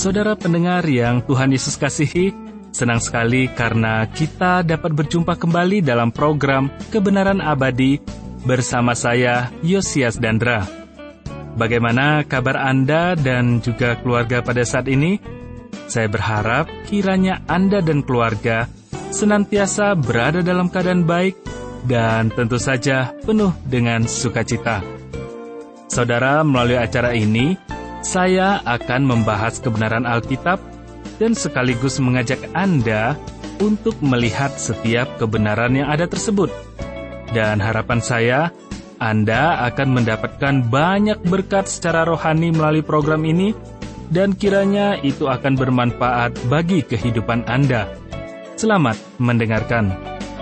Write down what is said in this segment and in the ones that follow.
Saudara pendengar yang Tuhan Yesus kasihi, senang sekali karena kita dapat berjumpa kembali dalam program Kebenaran Abadi bersama saya, Yosias Dandra. Bagaimana kabar Anda dan juga keluarga pada saat ini? Saya berharap kiranya Anda dan keluarga senantiasa berada dalam keadaan baik dan tentu saja penuh dengan sukacita. Saudara, melalui acara ini, saya akan membahas kebenaran Alkitab dan sekaligus mengajak Anda untuk melihat setiap kebenaran yang ada tersebut. Dan harapan saya, Anda akan mendapatkan banyak berkat secara rohani melalui program ini, dan kiranya itu akan bermanfaat bagi kehidupan Anda. Selamat mendengarkan.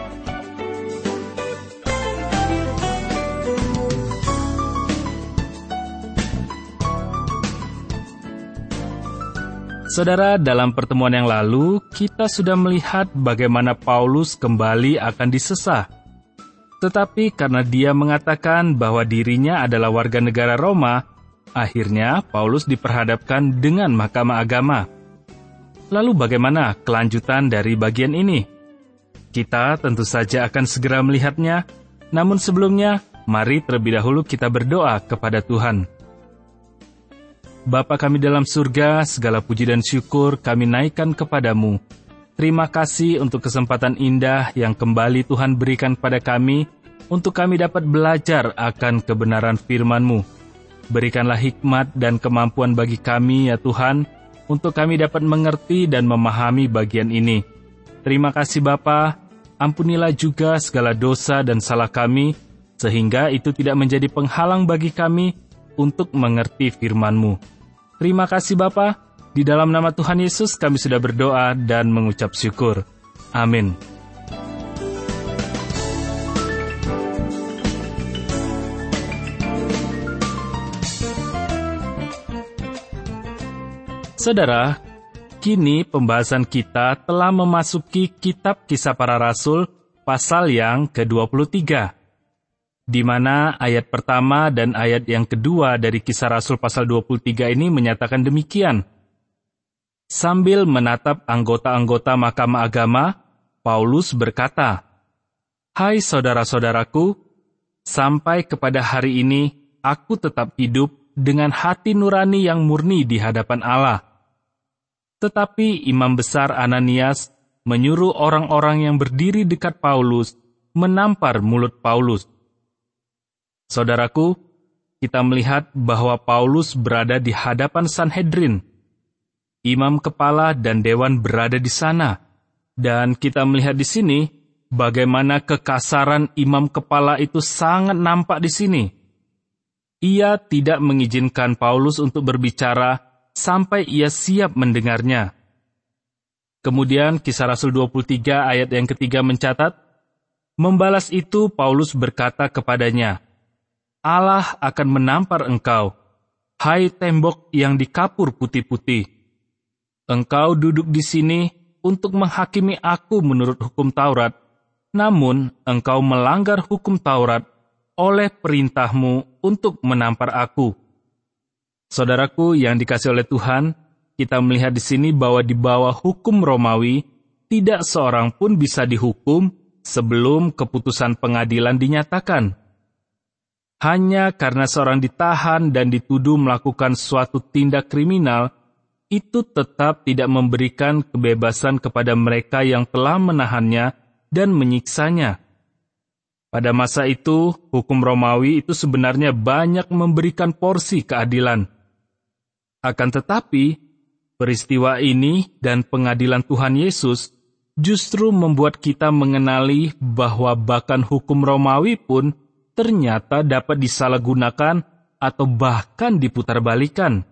Saudara, dalam pertemuan yang lalu, kita sudah melihat bagaimana Paulus kembali akan disesah. Tetapi karena dia mengatakan bahwa dirinya adalah warga negara Roma, akhirnya Paulus diperhadapkan dengan mahkamah agama. Lalu bagaimana kelanjutan dari bagian ini? Kita tentu saja akan segera melihatnya, namun sebelumnya, mari terlebih dahulu kita berdoa kepada Tuhan. Bapa kami dalam surga, segala puji dan syukur kami naikkan kepadamu. Terima kasih untuk kesempatan indah yang kembali Tuhan berikan pada kami, untuk kami dapat belajar akan kebenaran firman-Mu. Berikanlah hikmat dan kemampuan bagi kami, ya Tuhan, untuk kami dapat mengerti dan memahami bagian ini. Terima kasih Bapa, ampunilah juga segala dosa dan salah kami, sehingga itu tidak menjadi penghalang bagi kami untuk mengerti firman-Mu. Terima kasih Bapa, di dalam nama Tuhan Yesus kami sudah berdoa dan mengucap syukur. Amin. Saudara, kini pembahasan kita telah memasuki Kitab Kisah Para Rasul pasal yang ke-23. Di mana ayat pertama dan ayat yang kedua dari Kisah Rasul pasal 23 ini menyatakan demikian. Sambil menatap anggota-anggota mahkamah agama, Paulus berkata, "Hai saudara-saudaraku, sampai kepada hari ini aku tetap hidup dengan hati nurani yang murni di hadapan Allah." Tetapi Imam Besar Ananias menyuruh orang-orang yang berdiri dekat Paulus menampar mulut Paulus. Saudaraku, kita melihat bahwa Paulus berada di hadapan Sanhedrin. Imam kepala dan dewan berada di sana. Dan kita melihat di sini bagaimana kekasaran imam kepala itu sangat nampak di sini. Ia tidak mengizinkan Paulus untuk berbicara sampai ia siap mendengarnya. Kemudian Kisah Rasul 23 ayat yang ketiga mencatat, membalas itu Paulus berkata kepadanya, "Allah akan menampar engkau, hai tembok yang dikapur putih-putih. Engkau duduk di sini untuk menghakimi aku menurut hukum Taurat, namun engkau melanggar hukum Taurat oleh perintahmu untuk menampar aku." Saudaraku yang dikasihi oleh Tuhan, kita melihat di sini bahwa di bawah hukum Romawi, tidak seorang pun bisa dihukum sebelum keputusan pengadilan dinyatakan. Hanya karena seorang ditahan dan dituduh melakukan suatu tindak kriminal, itu tetap tidak memberikan kebebasan kepada mereka yang telah menahannya dan menyiksanya. Pada masa itu, hukum Romawi itu sebenarnya banyak memberikan porsi keadilan. Akan tetapi, peristiwa ini dan pengadilan Tuhan Yesus justru membuat kita mengenali bahwa bahkan hukum Romawi pun ternyata dapat disalahgunakan atau bahkan diputarbalikan.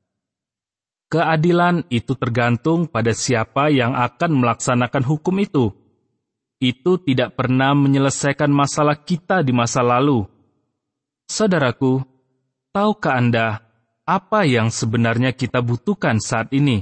Keadilan itu tergantung pada siapa yang akan melaksanakan hukum itu. Itu tidak pernah menyelesaikan masalah kita di masa lalu. Saudaraku, tahukah Anda apa yang sebenarnya kita butuhkan saat ini?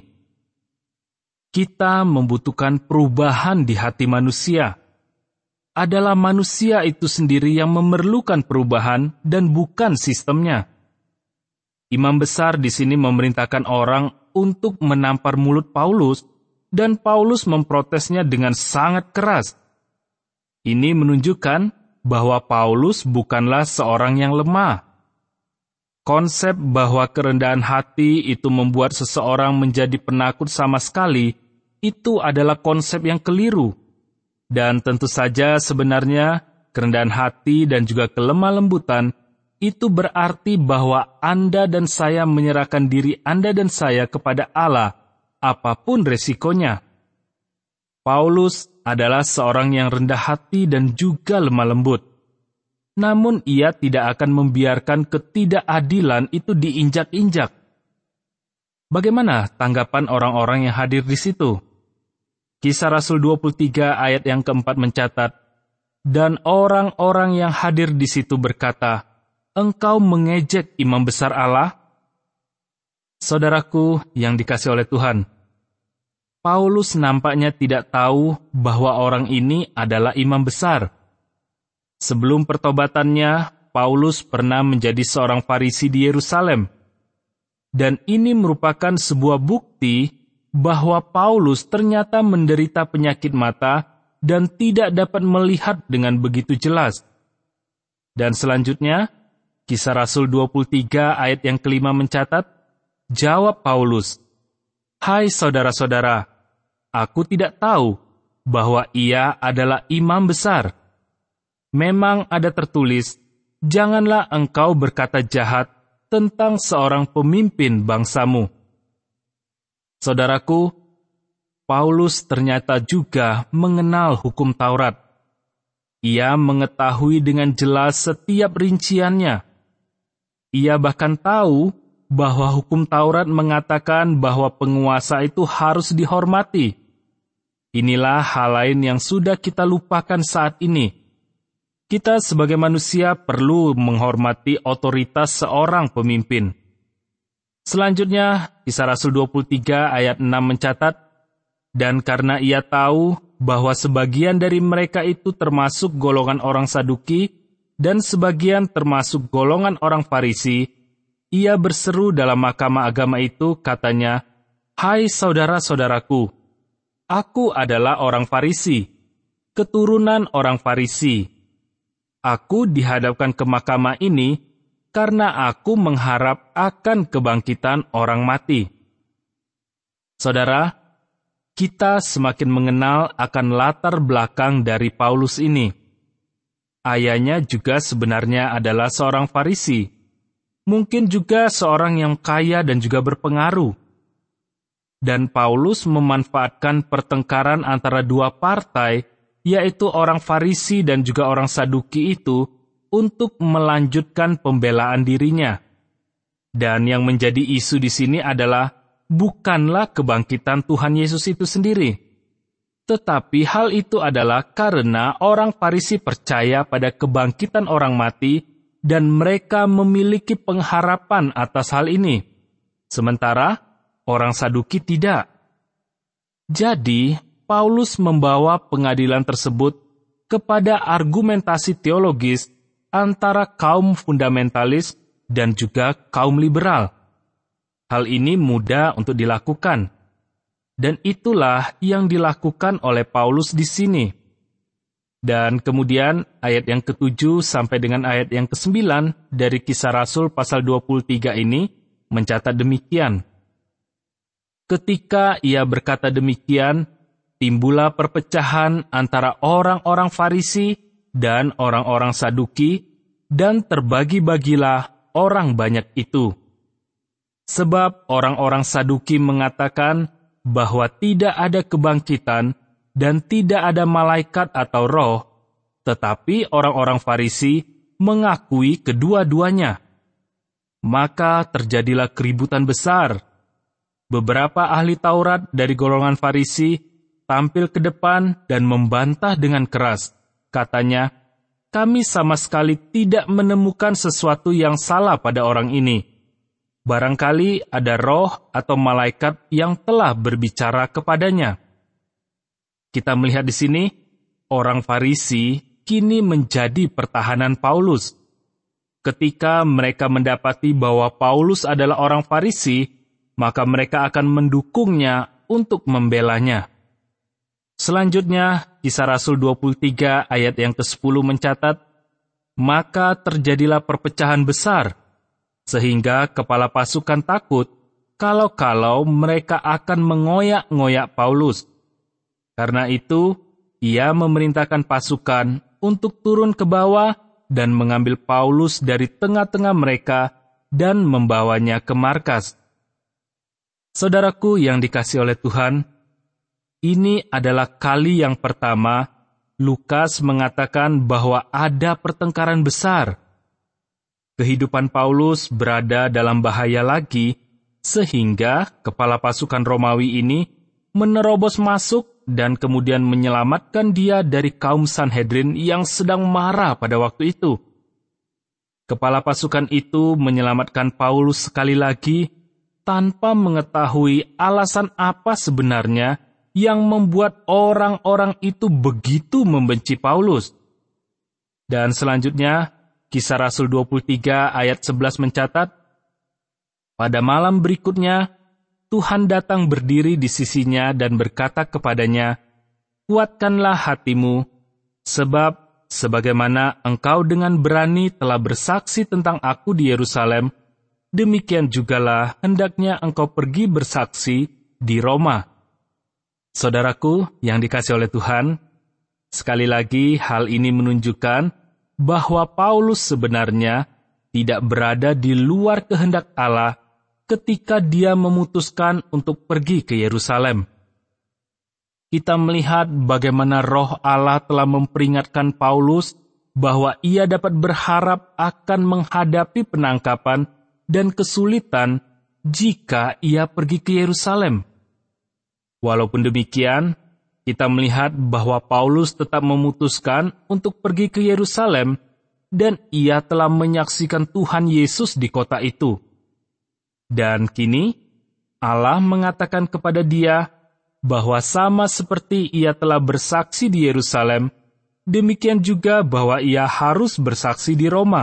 Kita membutuhkan perubahan di hati manusia. Adalah manusia itu sendiri yang memerlukan perubahan dan bukan sistemnya. Imam besar di sini memerintahkan orang untuk menampar mulut Paulus, dan Paulus memprotesnya dengan sangat keras. Ini menunjukkan bahwa Paulus bukanlah seorang yang lemah. Konsep bahwa kerendahan hati itu membuat seseorang menjadi penakut sama sekali, itu adalah konsep yang keliru. Dan tentu saja sebenarnya kerendahan hati dan juga kelemah lembutan itu berarti bahwa Anda dan saya menyerahkan diri Anda dan saya kepada Allah, apapun resikonya. Paulus adalah seorang yang rendah hati dan juga lemah lembut. Namun ia tidak akan membiarkan ketidakadilan itu diinjak-injak. Bagaimana tanggapan orang-orang yang hadir di situ? Kisah Rasul 23 ayat yang keempat mencatat, "Dan orang-orang yang hadir di situ berkata, 'Engkau mengejek imam besar Allah?'" Saudaraku yang dikasihi oleh Tuhan, Paulus nampaknya tidak tahu bahwa orang ini adalah imam besar. Sebelum pertobatannya, Paulus pernah menjadi seorang Farisi di Yerusalem. Dan ini merupakan sebuah bukti bahwa Paulus ternyata menderita penyakit mata dan tidak dapat melihat dengan begitu jelas. Dan selanjutnya, Kisah Rasul 23 ayat yang kelima mencatat, jawab Paulus, "Hai saudara-saudara, aku tidak tahu bahwa ia adalah imam besar. Memang ada tertulis, janganlah engkau berkata jahat tentang seorang pemimpin bangsamu." Saudaraku, Paulus ternyata juga mengenal hukum Taurat. Ia mengetahui dengan jelas setiap rinciannya. Ia bahkan tahu bahwa hukum Taurat mengatakan bahwa penguasa itu harus dihormati. Inilah hal lain yang sudah kita lupakan saat ini. Kita sebagai manusia perlu menghormati otoritas seorang pemimpin. Selanjutnya, Kisah Rasul 23 ayat 6 mencatat, "Dan karena ia tahu bahwa sebagian dari mereka itu termasuk golongan orang Saduki, dan sebagian termasuk golongan orang Farisi, ia berseru dalam mahkamah agama itu, katanya, 'Hai saudara-saudaraku, aku adalah orang Farisi, keturunan orang Farisi. Aku dihadapkan ke mahkamah ini karena aku mengharap akan kebangkitan orang mati.'" Saudara, kita semakin mengenal akan latar belakang dari Paulus ini. Ayahnya juga sebenarnya adalah seorang Farisi. Mungkin juga seorang yang kaya dan juga berpengaruh. Dan Paulus memanfaatkan pertengkaran antara dua partai, yaitu orang Farisi dan juga orang Saduki itu, untuk melanjutkan pembelaan dirinya. Dan yang menjadi isu di sini adalah bukanlah kebangkitan Tuhan Yesus itu sendiri, tetapi hal itu adalah karena orang Farisi percaya pada kebangkitan orang mati dan mereka memiliki pengharapan atas hal ini, sementara orang Saduki tidak. Jadi, Paulus membawa pengadilan tersebut kepada argumentasi teologis antara kaum fundamentalis dan juga kaum liberal. Hal ini mudah untuk dilakukan, dan itulah yang dilakukan oleh Paulus di sini. Dan kemudian ayat yang ke-7 sampai dengan ayat yang ke-9 dari Kisah Rasul pasal 23 ini mencatat demikian. Ketika ia berkata demikian, timbullah perpecahan antara orang-orang Farisi dan orang-orang Saduki, dan terbagi-bagilah orang banyak itu. Sebab orang-orang Saduki mengatakan bahwa tidak ada kebangkitan dan tidak ada malaikat atau roh, tetapi orang-orang Farisi mengakui kedua-duanya. Maka terjadilah keributan besar. Beberapa ahli Taurat dari golongan Farisi tampil ke depan dan membantah dengan keras. Katanya, "Kami sama sekali tidak menemukan sesuatu yang salah pada orang ini. Barangkali ada roh atau malaikat yang telah berbicara kepadanya." Kita melihat di sini, orang Farisi kini menjadi pertahanan Paulus. Ketika mereka mendapati bahwa Paulus adalah orang Farisi, maka mereka akan mendukungnya untuk membelanya. Selanjutnya, Kisah Rasul 23 ayat yang ke-10 mencatat, maka terjadilah perpecahan besar, sehingga kepala pasukan takut kalau-kalau mereka akan mengoyak-ngoyak Paulus. Karena itu, ia memerintahkan pasukan untuk turun ke bawah dan mengambil Paulus dari tengah-tengah mereka dan membawanya ke markas. Saudaraku yang dikasihi oleh Tuhan, ini adalah kali yang pertama Lukas mengatakan bahwa ada pertengkaran besar. Kehidupan Paulus berada dalam bahaya lagi, sehingga kepala pasukan Romawi ini menerobos masuk dan kemudian menyelamatkan dia dari kaum Sanhedrin yang sedang marah pada waktu itu. Kepala pasukan itu menyelamatkan Paulus sekali lagi tanpa mengetahui alasan apa sebenarnya yang membuat orang-orang itu begitu membenci Paulus. Dan selanjutnya, Kisah Rasul 23 ayat 11 mencatat, pada malam berikutnya, Tuhan datang berdiri di sisinya dan berkata kepadanya, kuatkanlah hatimu, sebab sebagaimana engkau dengan berani telah bersaksi tentang aku di Yerusalem, demikian jugalah hendaknya engkau pergi bersaksi di Roma. Saudaraku yang dikasihi oleh Tuhan, sekali lagi hal ini menunjukkan bahwa Paulus sebenarnya tidak berada di luar kehendak Allah ketika dia memutuskan untuk pergi ke Yerusalem. Kita melihat bagaimana Roh Allah telah memperingatkan Paulus bahwa ia dapat berharap akan menghadapi penangkapan dan kesulitan jika ia pergi ke Yerusalem. Walaupun demikian, kita melihat bahwa Paulus tetap memutuskan untuk pergi ke Yerusalem dan ia telah menyaksikan Tuhan Yesus di kota itu. Dan kini, Allah mengatakan kepada dia bahwa sama seperti ia telah bersaksi di Yerusalem, demikian juga bahwa ia harus bersaksi di Roma.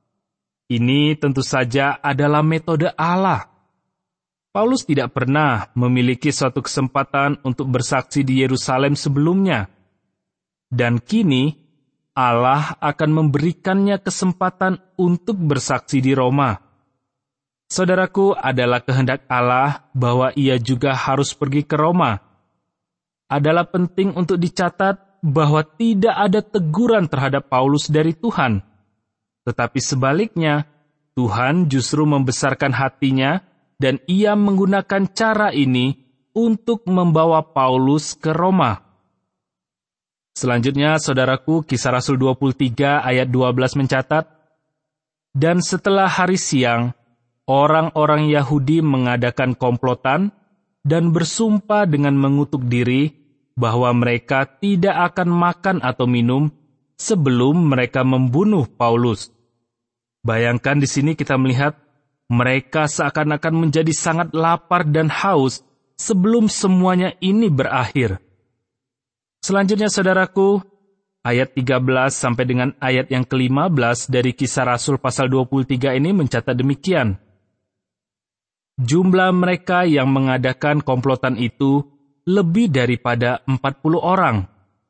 Ini tentu saja adalah metode Allah. Paulus tidak pernah memiliki suatu kesempatan untuk bersaksi di Yerusalem sebelumnya. Dan kini, Allah akan memberikannya kesempatan untuk bersaksi di Roma. Saudaraku, adalah kehendak Allah bahwa ia juga harus pergi ke Roma. Adalah penting untuk dicatat bahwa tidak ada teguran terhadap Paulus dari Tuhan. Tetapi sebaliknya, Tuhan justru membesarkan hatinya dan ia menggunakan cara ini untuk membawa Paulus ke Roma. Selanjutnya, saudaraku, Kisah Rasul 23 ayat 12 mencatat, dan setelah hari siang, orang-orang Yahudi mengadakan komplotan dan bersumpah dengan mengutuk diri bahwa mereka tidak akan makan atau minum sebelum mereka membunuh Paulus. Bayangkan di sini kita melihat mereka seakan-akan menjadi sangat lapar dan haus sebelum semuanya ini berakhir. Selanjutnya, saudaraku, ayat 13 sampai dengan ayat yang ke-15 dari Kisah Rasul pasal 23 ini mencatat demikian. Jumlah mereka yang mengadakan komplotan itu lebih daripada 40 orang.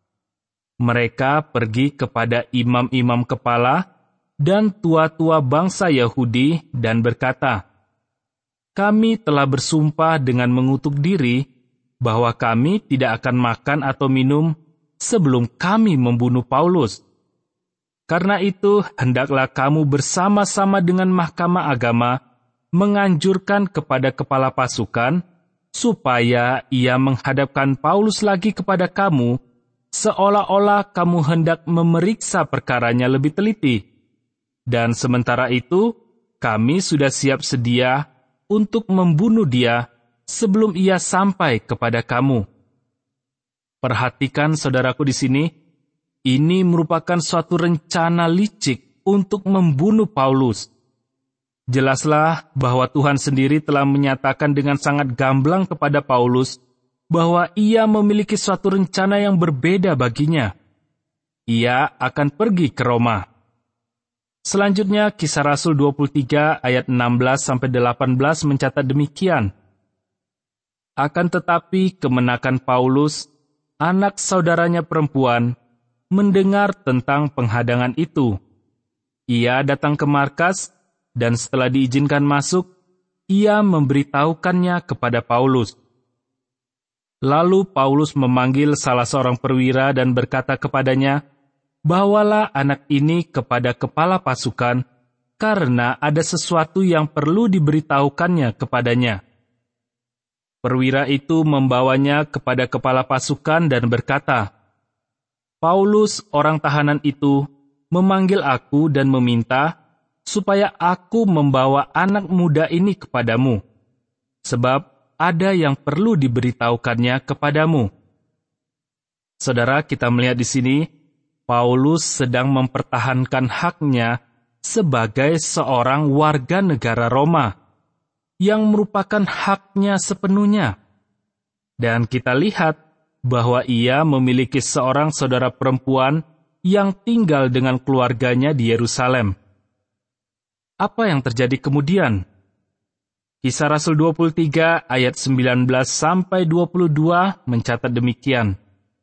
Mereka pergi kepada imam-imam kepala dan tua-tua bangsa Yahudi dan berkata, kami telah bersumpah dengan mengutuk diri bahwa kami tidak akan makan atau minum sebelum kami membunuh Paulus. Karena itu, hendaklah kamu bersama-sama dengan mahkamah agama menganjurkan kepada kepala pasukan supaya ia menghadapkan Paulus lagi kepada kamu, seolah-olah kamu hendak memeriksa perkaranya lebih teliti. Dan sementara itu, kami sudah siap sedia untuk membunuh dia sebelum ia sampai kepada kamu. Perhatikan saudaraku di sini, ini merupakan suatu rencana licik untuk membunuh Paulus. Jelaslah bahwa Tuhan sendiri telah menyatakan dengan sangat gamblang kepada Paulus bahwa ia memiliki suatu rencana yang berbeda baginya. Ia akan pergi ke Roma. Selanjutnya, Kisah Rasul 23 ayat 16-18 mencatat demikian. Akan tetapi kemenakan Paulus, anak saudaranya perempuan, mendengar tentang penghadangan itu. Ia datang ke markas, dan setelah diizinkan masuk, ia memberitahukannya kepada Paulus. Lalu Paulus memanggil salah seorang perwira dan berkata kepadanya, "Bawalah anak ini kepada kepala pasukan, karena ada sesuatu yang perlu diberitahukannya kepadanya." Perwira itu membawanya kepada kepala pasukan dan berkata, "Paulus, orang tahanan itu, memanggil aku dan meminta supaya aku membawa anak muda ini kepadamu, sebab ada yang perlu diberitahukannya kepadamu." Saudara, kita melihat di sini, Paulus sedang mempertahankan haknya sebagai seorang warga negara Roma, yang merupakan haknya sepenuhnya. Dan kita lihat bahwa ia memiliki seorang saudara perempuan yang tinggal dengan keluarganya di Yerusalem. Apa yang terjadi kemudian? Kisah Rasul 23 ayat 19-22 mencatat demikian.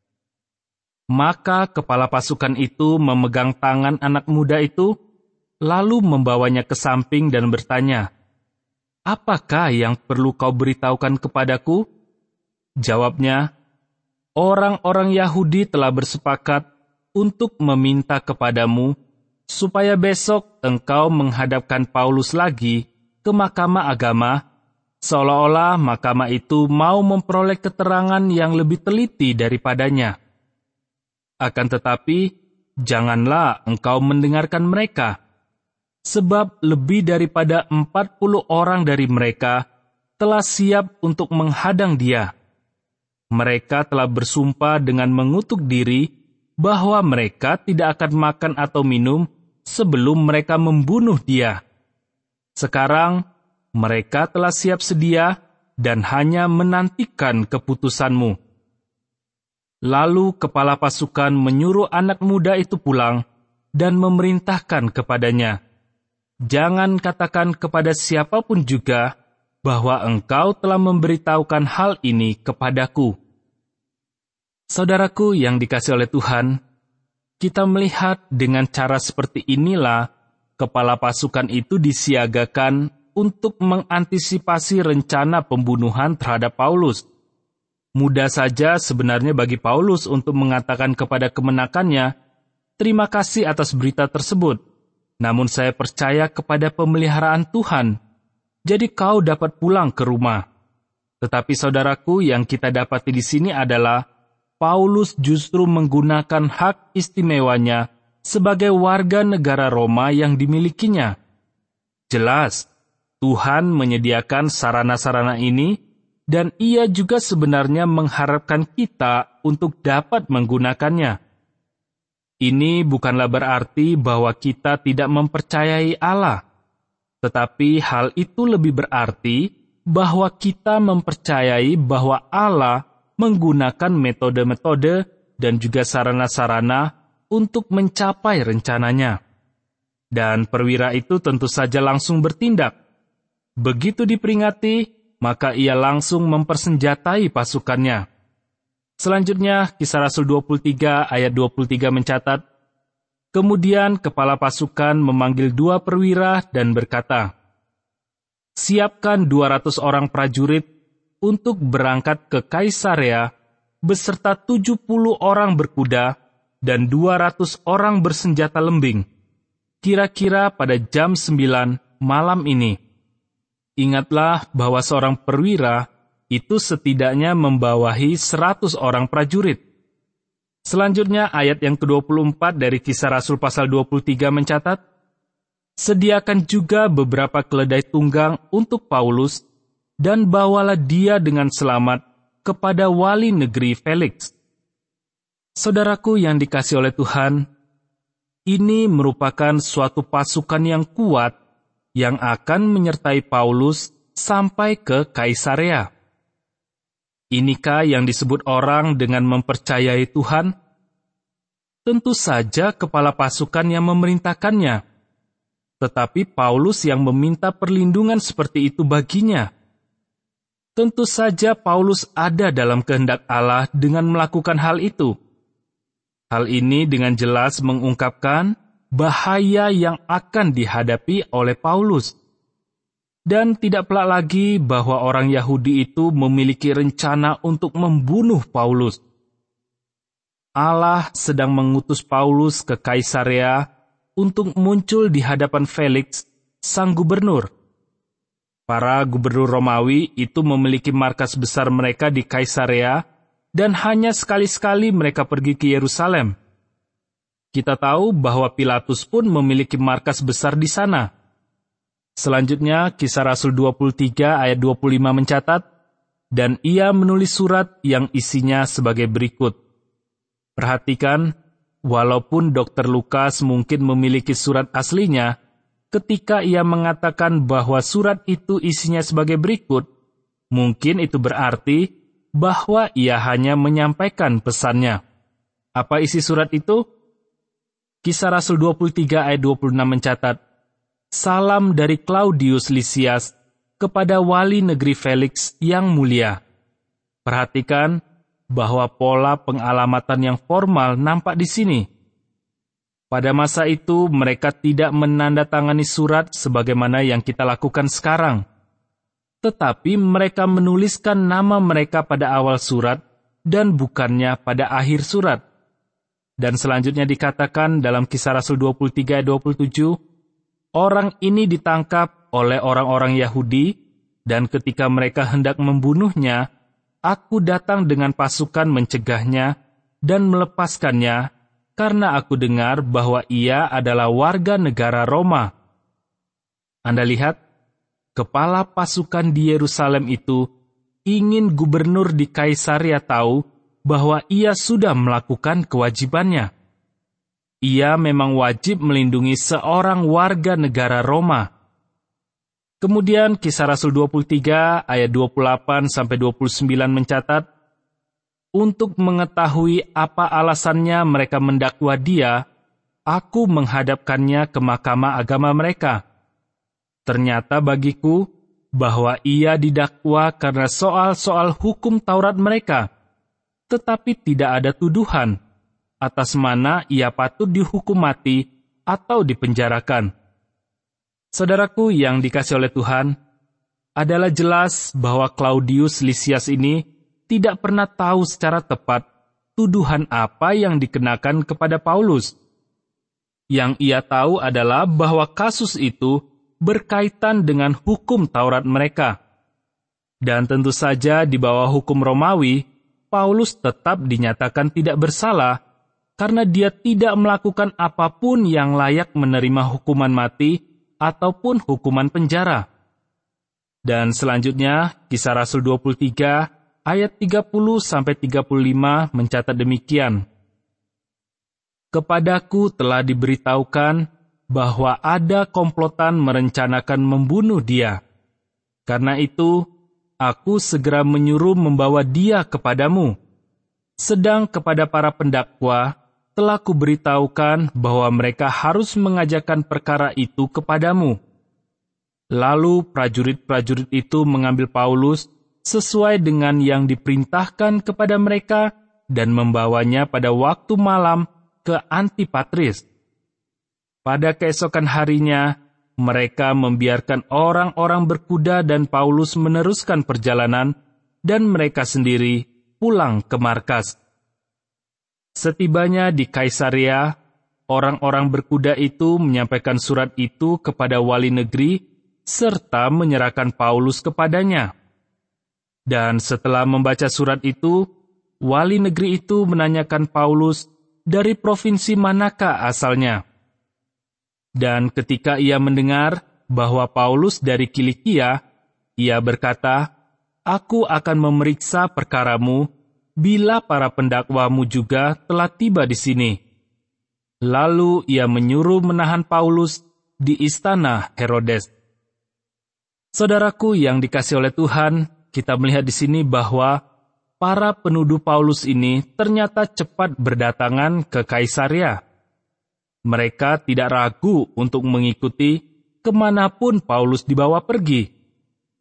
Maka kepala pasukan itu memegang tangan anak muda itu, lalu membawanya ke samping dan bertanya, "Apakah yang perlu kau beritahukan kepadaku?" Jawabnya, "Orang-orang Yahudi telah bersepakat untuk meminta kepadamu supaya besok engkau menghadapkan Paulus lagi ke mahkamah agama, seolah-olah mahkamah itu mau memperoleh keterangan yang lebih teliti daripadanya. Akan tetapi, janganlah engkau mendengarkan mereka, sebab lebih daripada 40 orang dari mereka telah siap untuk menghadang dia. Mereka telah bersumpah dengan mengutuk diri bahwa mereka tidak akan makan atau minum sebelum mereka membunuh dia. Sekarang, mereka telah siap sedia dan hanya menantikan keputusanmu." Lalu kepala pasukan menyuruh anak muda itu pulang dan memerintahkan kepadanya, "Jangan katakan kepada siapapun juga bahwa engkau telah memberitahukan hal ini kepadaku." Saudaraku yang dikasihi oleh Tuhan, kita melihat dengan cara seperti inilah kepala pasukan itu disiagakan untuk mengantisipasi rencana pembunuhan terhadap Paulus. Mudah saja sebenarnya bagi Paulus untuk mengatakan kepada kemenakannya, "Terima kasih atas berita tersebut. Namun saya percaya kepada pemeliharaan Tuhan, jadi kau dapat pulang ke rumah." Tetapi saudaraku, yang kita dapati di sini adalah Paulus justru menggunakan hak istimewanya sebagai warga negara Roma yang dimilikinya. Jelas, Tuhan menyediakan sarana-sarana ini, dan ia juga sebenarnya mengharapkan kita untuk dapat menggunakannya. Ini bukanlah berarti bahwa kita tidak mempercayai Allah, tetapi hal itu lebih berarti bahwa kita mempercayai bahwa Allah menggunakan metode-metode dan juga sarana-sarana untuk mencapai rencananya. Dan perwira itu tentu saja langsung bertindak. Begitu diperingati, maka ia langsung mempersenjatai pasukannya. Selanjutnya, Kisah Rasul 23 ayat 23 mencatat, "Kemudian kepala pasukan memanggil 2 perwira dan berkata, 'Siapkan 200 orang prajurit untuk berangkat ke Kaisarea beserta 70 orang berkuda dan 200 orang bersenjata lembing, kira-kira pada jam 9 malam ini.' Ingatlah bahwa seorang perwira itu setidaknya membawahi 100 orang prajurit." Selanjutnya ayat yang ke-24 dari Kisah Rasul pasal 23 mencatat, "Sediakan juga beberapa keledai tunggang untuk Paulus, dan bawalah dia dengan selamat kepada wali negeri Felix." Saudaraku yang dikasihi oleh Tuhan, ini merupakan suatu pasukan yang kuat yang akan menyertai Paulus sampai ke Kaisarea. Inikah yang disebut orang dengan mempercayai Tuhan? Tentu saja kepala pasukan yang memerintahkannya. Tetapi Paulus yang meminta perlindungan seperti itu baginya. Tentu saja Paulus ada dalam kehendak Allah dengan melakukan hal itu. Hal ini dengan jelas mengungkapkan bahaya yang akan dihadapi oleh Paulus. Dan tidak pelak lagi bahwa orang Yahudi itu memiliki rencana untuk membunuh Paulus. Allah sedang mengutus Paulus ke Kaisarea untuk muncul di hadapan Felix, sang gubernur. Para gubernur Romawi itu memiliki markas besar mereka di Kaisarea, dan hanya sekali-sekali mereka pergi ke Yerusalem. Kita tahu bahwa Pilatus pun memiliki markas besar di sana. Selanjutnya, Kisah Rasul 23 ayat 25 mencatat, dan ia menulis surat yang isinya sebagai berikut. Perhatikan, walaupun Dr. Lukas mungkin memiliki surat aslinya, ketika ia mengatakan bahwa surat itu isinya sebagai berikut, mungkin itu berarti bahwa ia hanya menyampaikan pesannya. Apa isi surat itu? Kisah Rasul 23 ayat 26 mencatat, "Salam dari Claudius Lysias kepada wali negeri Felix yang mulia." Perhatikan bahwa pola pengalamatan yang formal nampak di sini. Pada masa itu, mereka tidak menandatangani surat sebagaimana yang kita lakukan sekarang. Tetapi mereka menuliskan nama mereka pada awal surat dan bukannya pada akhir surat. Dan selanjutnya dikatakan dalam Kisah Rasul 23 ayat 27, orang ini ditangkap oleh orang-orang Yahudi, dan ketika mereka hendak membunuhnya, aku datang dengan pasukan mencegahnya dan melepaskannya, karena aku dengar bahwa ia adalah warga negara Roma. Anda lihat, kepala pasukan di Yerusalem itu ingin gubernur di Kaisarea tahu bahwa ia sudah melakukan kewajibannya. Ia memang wajib melindungi seorang warga negara Roma. Kemudian Kisah Rasul 23 ayat 28-29 mencatat, untuk mengetahui apa alasannya mereka mendakwa dia, aku menghadapkannya ke mahkamah agama mereka. Ternyata bagiku bahwa ia didakwa karena soal-soal hukum Taurat mereka, tetapi tidak ada tuduhan atas mana ia patut dihukum mati atau dipenjarakan. Saudaraku yang dikasihi oleh Tuhan, adalah jelas bahwa Claudius Lysias ini tidak pernah tahu secara tepat tuduhan apa yang dikenakan kepada Paulus. Yang ia tahu adalah bahwa kasus itu berkaitan dengan hukum Taurat mereka. Dan tentu saja di bawah hukum Romawi, Paulus tetap dinyatakan tidak bersalah karena dia tidak melakukan apapun yang layak menerima hukuman mati ataupun hukuman penjara. Dan selanjutnya, Kisah Rasul 23 ayat 30-35 mencatat demikian. Kepadaku telah diberitahukan bahwa ada komplotan merencanakan membunuh dia. Karena itu, aku segera menyuruh membawa dia kepadamu. Sedang kepada para pendakwa, telah kuberitahukan bahwa mereka harus mengajarkan perkara itu kepadamu. Lalu prajurit-prajurit itu mengambil Paulus sesuai dengan yang diperintahkan kepada mereka dan membawanya pada waktu malam ke Antipatris. Pada keesokan harinya, mereka membiarkan orang-orang berkuda dan Paulus meneruskan perjalanan dan mereka sendiri pulang ke markas. Setibanya di Kaisarea, orang-orang berkuda itu menyampaikan surat itu kepada wali negeri serta menyerahkan Paulus kepadanya. Dan setelah membaca surat itu, wali negeri itu menanyakan Paulus dari provinsi manakah asalnya. Dan ketika ia mendengar bahwa Paulus dari Kilikia, ia berkata, "Aku akan memeriksa perkaramu bila para pendakwamu juga telah tiba di sini." Lalu ia menyuruh menahan Paulus di istana Herodes. Saudaraku yang dikasihi oleh Tuhan, kita melihat di sini bahwa para penuduh Paulus ini ternyata cepat berdatangan ke Kaisarea. Mereka tidak ragu untuk mengikuti kemanapun Paulus dibawa pergi.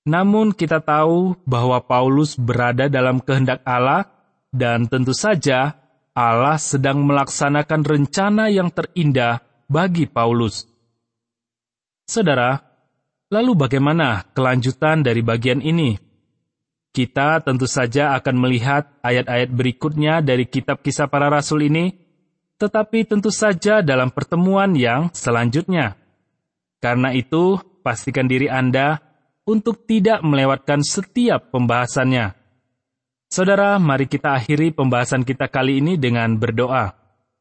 Namun kita tahu bahwa Paulus berada dalam kehendak Allah, dan tentu saja Allah sedang melaksanakan rencana yang terindah bagi Paulus. Saudara, lalu bagaimana kelanjutan dari bagian ini? Kita tentu saja akan melihat ayat-ayat berikutnya dari kitab Kisah Para Rasul ini, tetapi tentu saja dalam pertemuan yang selanjutnya. Karena itu, pastikan diri Anda untuk tidak melewatkan setiap pembahasannya. Saudara, mari kita akhiri pembahasan kita kali ini dengan berdoa.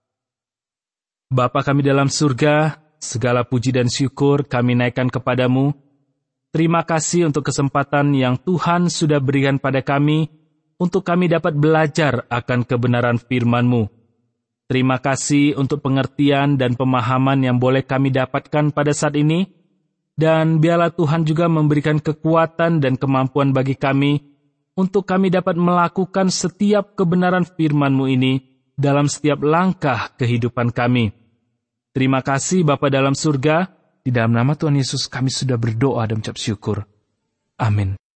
Bapa kami dalam surga, segala puji dan syukur kami naikkan kepadamu. Terima kasih untuk kesempatan yang Tuhan sudah berikan pada kami, untuk kami dapat belajar akan kebenaran firman-Mu. Terima kasih untuk pengertian dan pemahaman yang boleh kami dapatkan pada saat ini, dan biarlah Tuhan juga memberikan kekuatan dan kemampuan bagi kami, untuk kami dapat melakukan setiap kebenaran firman-Mu ini dalam setiap langkah kehidupan kami. Terima kasih Bapa dalam surga. Di dalam nama Tuhan Yesus kami sudah berdoa dan mengucap syukur. Amin.